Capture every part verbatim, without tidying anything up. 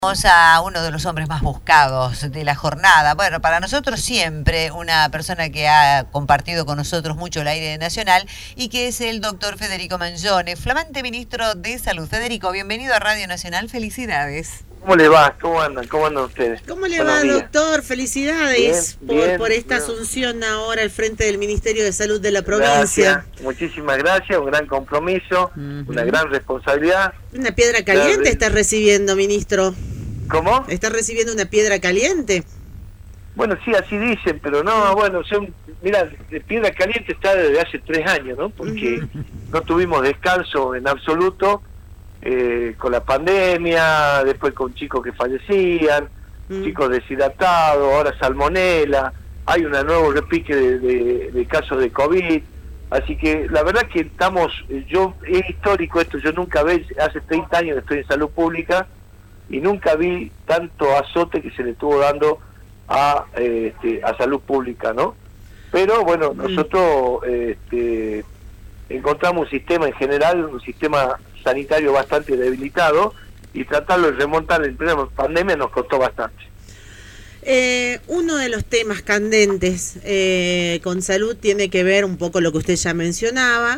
Vamos a uno de los hombres más buscados de la jornada. Bueno, para nosotros siempre una persona que ha compartido con nosotros mucho el aire nacional y que es el doctor Federico Mangione, flamante ministro de Salud. Federico, bienvenido a Radio Nacional, felicidades. ¿Cómo le va? ¿Cómo andan? ¿Cómo andan ustedes? ¿Cómo le Buenos va, días. doctor? Felicidades Bien, por, bien, por esta bien. asunción ahora al frente del Ministerio de Salud de la provincia. Gracias, muchísimas gracias, un gran compromiso, Uh-huh. una gran responsabilidad. Una piedra caliente Claro. está recibiendo, ministro. ¿Cómo? ¿Está recibiendo una piedra caliente? Bueno, sí, así dicen, pero no, bueno, son, mira, Piedra Caliente está desde hace tres años, ¿no? Porque Uh-huh. no tuvimos descanso en absoluto eh, con la pandemia, después con chicos que fallecían, Uh-huh. chicos deshidratados, ahora salmonela, hay un nuevo repique de, de, de casos de COVID, así que la verdad que estamos, yo es histórico esto, yo nunca vi, hace treinta años que estoy en salud pública y nunca vi tanto azote que se le estuvo dando a, eh, este, a salud pública, ¿no? Pero bueno, nosotros este, encontramos un sistema en general, un sistema sanitario bastante debilitado, y tratarlo de remontar en plena pandemia nos costó bastante. Eh, uno de los temas candentes eh, con salud tiene que ver un poco lo que usted ya mencionaba,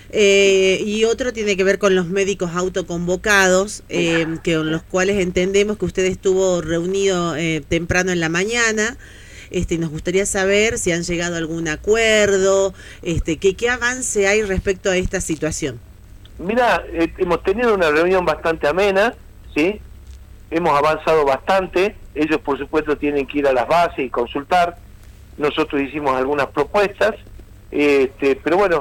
eh, y otro tiene que ver con los médicos autoconvocados, eh, que con los cuales entendemos que usted estuvo reunido eh, temprano en la mañana. Este, nos gustaría saber si han llegado a algún acuerdo, este, que, qué avance hay respecto a esta situación. Mira, eh, hemos tenido una reunión bastante amena, ¿sí? Hemos avanzado bastante, ellos por supuesto tienen que ir a las bases y consultar, nosotros hicimos algunas propuestas, este, pero bueno,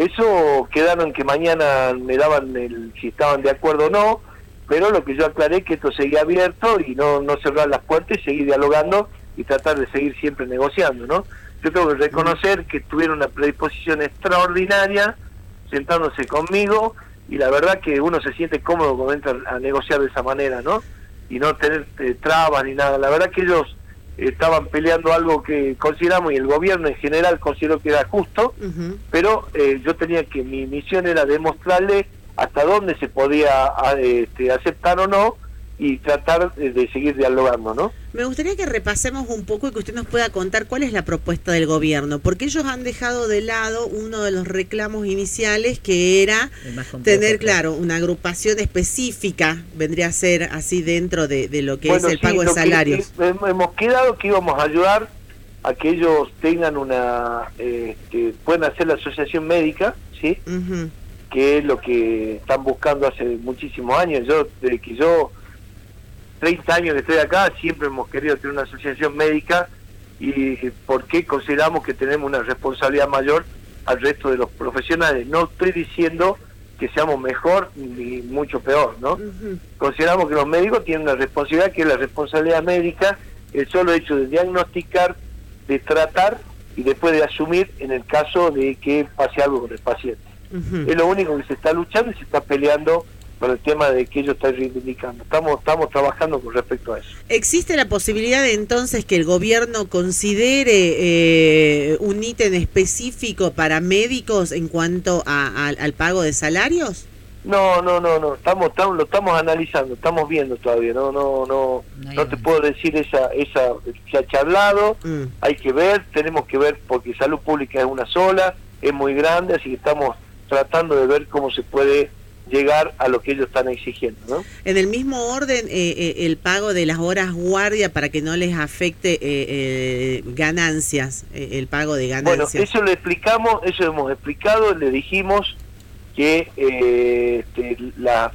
eso quedaron que mañana me daban el, si estaban de acuerdo o no, pero lo que yo aclaré es que esto seguía abierto y no, no cerrar las puertas y seguir dialogando y tratar de seguir siempre negociando, ¿no? Yo tengo que reconocer que tuvieron una predisposición extraordinaria, sentándose conmigo, y la verdad que uno se siente cómodo cuando entra a negociar de esa manera, ¿no? Y no tener eh, trabas ni nada. La verdad que ellos eh, estaban peleando algo que consideramos, y el gobierno en general consideró que era justo, Uh-huh. pero eh, yo tenía que, mi misión era demostrarle hasta dónde se podía a, este, aceptar o no, y tratar de, de seguir dialogando, ¿no? Me gustaría que repasemos un poco y que usted nos pueda contar cuál es la propuesta del gobierno, porque ellos han dejado de lado uno de los reclamos iniciales, que era tener, claro, una agrupación específica, vendría a ser así dentro de, de lo que Bueno, es el sí, pago de lo que- salarios. que hemos quedado que íbamos a ayudar a que ellos tengan una, eh, que puedan hacer la asociación médica, ¿sí? Uh-huh. Que es lo que están buscando hace muchísimos años. Yo, desde que yo, treinta años que estoy acá, siempre hemos querido tener una asociación médica, y porque consideramos que tenemos una responsabilidad mayor al resto de los profesionales. No estoy diciendo que seamos mejor ni mucho peor, ¿no? Uh-huh. Consideramos que los médicos tienen una responsabilidad, que es la responsabilidad médica, el solo hecho de diagnosticar, de tratar y después de asumir en el caso de que pase algo con el paciente. Uh-huh. Es lo único que se está luchando y se está peleando con el tema de que ellos están reivindicando. Estamos, estamos trabajando con respecto a eso. ¿Existe la posibilidad de entonces que el gobierno considere eh, un ítem específico para médicos en cuanto a, a, al pago de salarios? No, no, no, no, estamos, estamos, lo estamos analizando, estamos viendo todavía, no, no, no, No, no te puedo decir esa, esa, se ha charlado, Mm. hay que ver, tenemos que ver, porque salud pública es una sola, es muy grande, así que estamos tratando de ver cómo se puede llegar a lo que ellos están exigiendo, ¿no? En el mismo orden, eh, eh, el pago de las horas guardia para que no les afecte eh, eh, ganancias, eh, el pago de Bueno, ganancias. eso lo explicamos, eso hemos explicado, le dijimos que eh, este, la,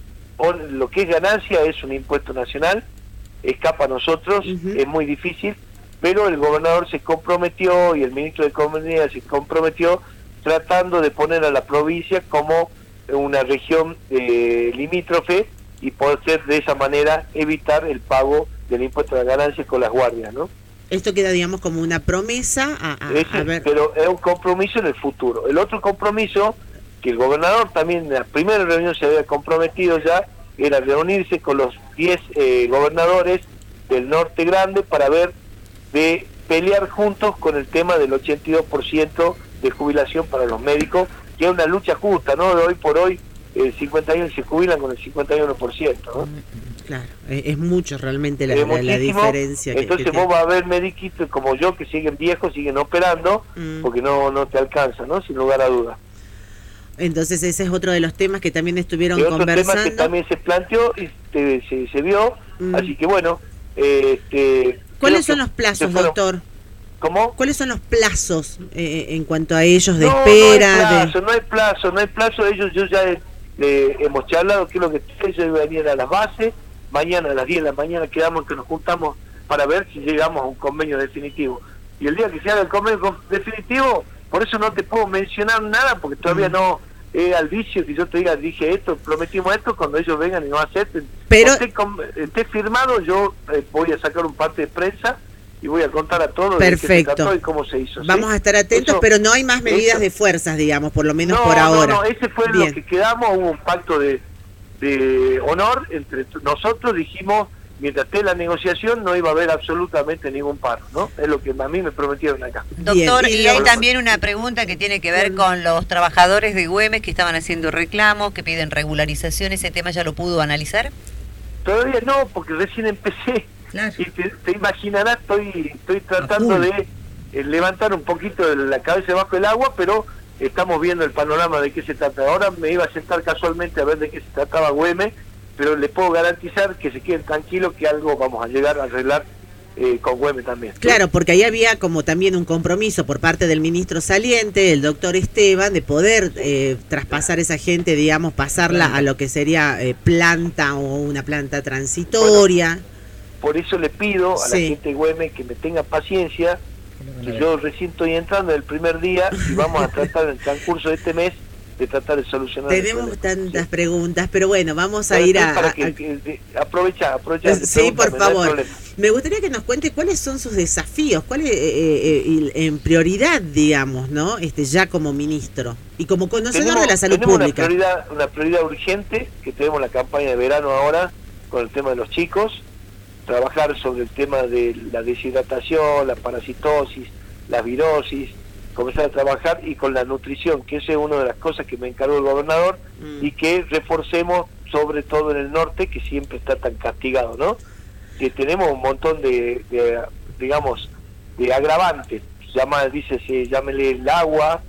lo que es ganancia es un impuesto nacional, escapa a nosotros, Uh-huh. es muy difícil, pero el gobernador se comprometió y el ministro de Economía se comprometió tratando de poner a la provincia como una región eh, limítrofe, y poder de esa manera evitar el pago del impuesto de ganancia con las guardias, ¿no? Esto queda, digamos, como una promesa a, a, Ese, a ver. pero es un compromiso en el futuro. El otro compromiso, que el gobernador también en la primera reunión se había comprometido ya, era reunirse con los diez eh, gobernadores del Norte Grande para ver de pelear juntos con el tema del ochenta y dos por ciento de jubilación para los médicos, que es una lucha justa, ¿no? De hoy por hoy, el cincuenta y uno se jubilan con el cincuenta y uno por ciento, ¿no? Claro, es, es mucho realmente la, es la, la diferencia. Entonces que, que vos vas a ver médicos como yo que siguen viejos, siguen operando, mm. porque no no te alcanza, ¿no? Sin lugar a dudas. Entonces ese es otro de los temas que también estuvieron y otro conversando. Tema que también se planteó y se, se, se vio, mm. así que bueno. Eh, este, ¿Cuáles son los plazos, fueron, doctor? ¿Cómo? ¿Cuáles son los plazos eh, en cuanto a ellos de no, espera? No hay plazo, de... no hay plazo, no hay plazo. Ellos, yo ya le, le hemos charlado qué es lo que ellos venían a las bases. Mañana a las diez de la mañana quedamos que nos juntamos para ver si llegamos a un convenio definitivo. Y el día que se haga el convenio definitivo, por eso no te puedo mencionar nada, porque todavía mm. no es al vicio que yo te diga, dije esto, prometimos esto, cuando ellos vengan y no acepten. Pero esté, esté firmado, yo eh, voy a sacar un parte de prensa y voy a contar a todos de qué se trató y cómo se hizo. Vamos ¿sí? a estar atentos, eso, pero no hay más medidas eso, de fuerzas, digamos, por lo menos no, por ahora. No, no, ese fue Bien. lo que quedamos, hubo un pacto de, de honor entre nosotros, dijimos, mientras esté la negociación no iba a haber absolutamente ningún paro, ¿no? Es lo que a mí me prometieron acá. Doctor, Bien. y hay también una pregunta que tiene que ver con los trabajadores de Güemes que estaban haciendo reclamos, que piden regularización. ¿Ese tema ya lo pudo analizar? Todavía no, porque recién empecé. Claro. Y te, te imaginarás, estoy estoy tratando de eh, levantar un poquito la cabeza bajo el agua, pero estamos viendo el panorama de qué se trata. Ahora me iba a sentar casualmente a ver de qué se trataba Güemes, pero les puedo garantizar que se queden tranquilos que algo vamos a llegar a arreglar eh, con Güemes también. Claro, porque ahí había como también un compromiso por parte del ministro saliente, el doctor Esteban, de poder eh, traspasar esa gente, digamos, pasarla claro. a lo que sería eh, planta o una planta transitoria. Bueno, por eso le pido a sí. la gente de Güemes que me tenga paciencia, que yo recién estoy entrando el primer día y vamos a tratar en el transcurso de este mes de tratar de solucionar. Tenemos tantas sí. preguntas, pero bueno, vamos a ir a... Para que, a... que, que aprovecha, aprovecha. Sí, por favor. No Me gustaría que nos cuente cuáles son sus desafíos, cuál es eh, eh, en prioridad, digamos, ¿no? Este ya como ministro y como conocedor tenemos, de la salud tenemos pública. Una prioridad, una prioridad urgente, que tenemos la campaña de verano ahora con el tema de los chicos, trabajar sobre el tema de la deshidratación, la parasitosis, la virosis, comenzar a trabajar y con la nutrición, que esa es una de las cosas que me encargó el gobernador, mm. y que reforcemos sobre todo en el norte, que siempre está tan castigado, ¿no? Que tenemos un montón de, de digamos, de agravantes, llama, dice, se llámele el agua,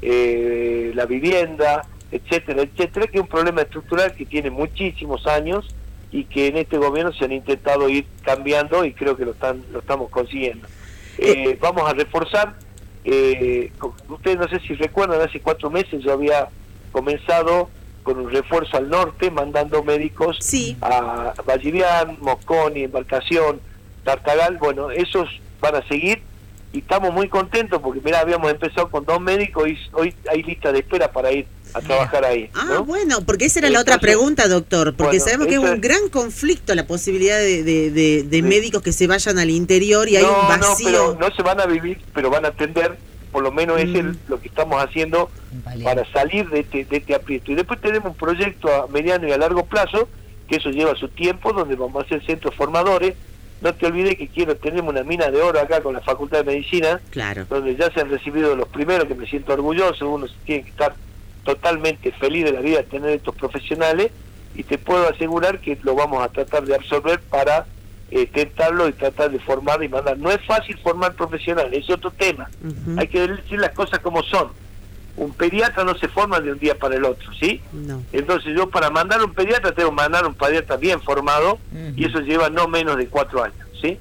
eh, la vivienda, etcétera, etcétera, que es un problema estructural que tiene muchísimos años y que en este gobierno se han intentado ir cambiando y creo que lo están lo estamos consiguiendo. Eh, vamos a reforzar. Eh, ustedes no sé si recuerdan, hace cuatro meses yo había comenzado con un refuerzo al norte, mandando médicos sí. a Vallivian, Mosconi, Embarcación, Tartagal. Bueno, esos van a seguir y estamos muy contentos porque mira, habíamos empezado con dos médicos y hoy hay lista de espera para ir a trabajar ahí, ¿no? Ah, bueno, porque esa era Entonces, la otra pregunta, doctor, porque bueno, sabemos que es un gran conflicto la posibilidad de, de, de, de sí. médicos que se vayan al interior y no, hay un vacío. No, pero no se van a vivir, pero van a atender, por lo menos mm. es el, lo que estamos haciendo vale. para salir de este, de este aprieto. Y después tenemos un proyecto a mediano y a largo plazo, que eso lleva su tiempo, donde vamos a hacer centros formadores. No te olvides que quiero tenemos una mina de oro acá con la Facultad de Medicina, claro. donde ya se han recibido los primeros, que me siento orgulloso, uno tiene que estar totalmente feliz de la vida de tener estos profesionales y te puedo asegurar que lo vamos a tratar de absorber para eh, tentarlo y tratar de formar y mandar. No es fácil formar profesionales, es otro tema. Uh-huh. Hay que decir las cosas como son. Un pediatra no se forma de un día para el otro, ¿sí? No. Entonces yo para mandar un pediatra tengo que mandar un pediatra bien formado uh-huh. y eso lleva no menos de cuatro años, ¿sí?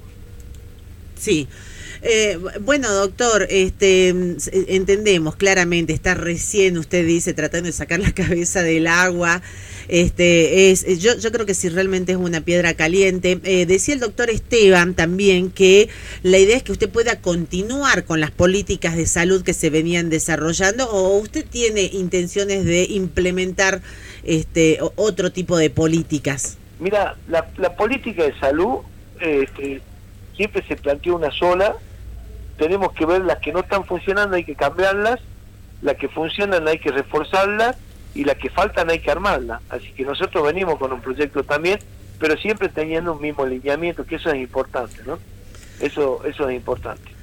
Sí. Eh, bueno, doctor, este, entendemos claramente, está recién, usted dice, tratando de sacar la cabeza del agua. Este, es, yo, yo creo que sí, realmente es una piedra caliente. Eh, decía el doctor Esteban también que la idea es que usted pueda continuar con las políticas de salud que se venían desarrollando, o usted tiene intenciones de implementar este, otro tipo de políticas. Mira, la, la política de salud este, siempre se planteó una sola. Tenemos que ver las que no están funcionando, hay que cambiarlas, las que funcionan hay que reforzarlas y las que faltan hay que armarlas. Así que nosotros venimos con un proyecto también, pero siempre teniendo un mismo lineamiento, que eso es importante, ¿no? Eso eso es importante.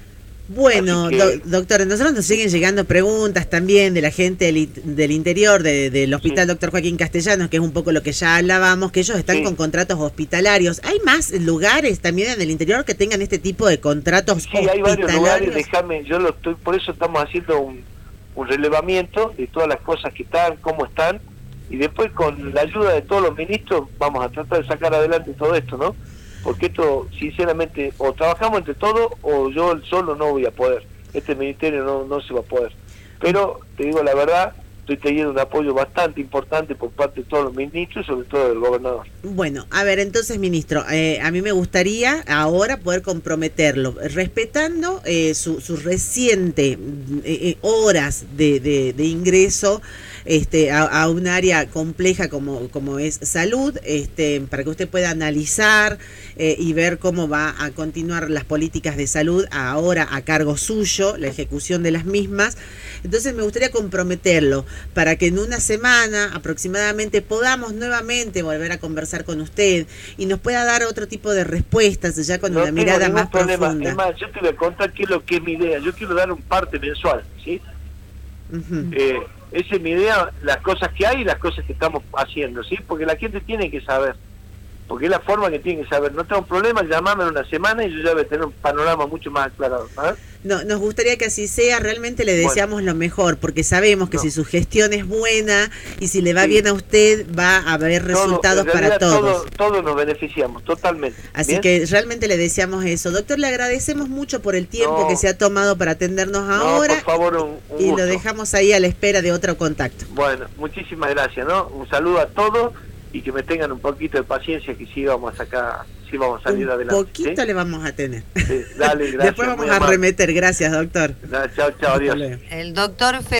Bueno, que, do, doctor, nosotros nos siguen llegando preguntas también de la gente del, del interior, de, del Hospital sí. Doctor Joaquín Castellanos, que es un poco lo que ya hablábamos, que ellos están sí. con contratos hospitalarios. ¿Hay más lugares también en el interior que tengan este tipo de contratos sí, hospitalarios? Sí, hay varios lugares, déjame, yo lo estoy, por eso estamos haciendo un, un relevamiento de todas las cosas que están, cómo están, y después con la ayuda de todos los ministros vamos a tratar de sacar adelante todo esto, ¿no? Porque esto, sinceramente, o trabajamos entre todos o yo solo no voy a poder. Este ministerio no, no se va a poder. Pero, te digo la verdad, estoy teniendo un apoyo bastante importante por parte de todos los ministros y sobre todo del gobernador. Bueno, a ver, entonces, ministro, eh, a mí me gustaría ahora poder comprometerlo, respetando eh, su, su reciente eh, horas de, de, de ingreso este, a, a un área compleja como, como es salud, este, para que usted pueda analizar eh, y ver cómo va a continuar las políticas de salud ahora a cargo suyo, la ejecución de las mismas. Entonces me gustaría comprometerlo para que en una semana aproximadamente podamos nuevamente volver a conversar con usted y nos pueda dar otro tipo de respuestas ya con no una mirada más problema. profunda. Es más, yo te voy a contar qué es lo que es mi idea. Yo quiero dar un parte mensual, ¿sí? Uh-huh. Eh, esa es mi idea, las cosas que hay y las cosas que estamos haciendo, ¿sí? Porque la gente tiene que saber, porque es la forma que tiene que saber. No tengo problema, llamame en una semana y yo ya voy a tener un panorama mucho más aclarado, ¿sabes? No, nos gustaría que así sea, realmente le deseamos bueno. lo mejor, porque sabemos que no. si su gestión es buena y si le va sí. bien a usted, va a haber resultados todo, para todos. Todos todo nos beneficiamos, totalmente. Así ¿bien? que realmente le deseamos eso. Doctor, le agradecemos mucho por el tiempo no. que se ha tomado para atendernos no, ahora. Por favor, un, un y gusto. Lo dejamos ahí a la espera de otro contacto. Bueno, muchísimas gracias, ¿no? Un saludo a todos y que me tengan un poquito de paciencia que sí vamos a sacar, sí vamos a salir un adelante. Un poquito ¿sí? le vamos a tener. Sí, dale, gracias. Después vamos a arremeter, gracias doctor. No, chao, chao, adiós. El doctor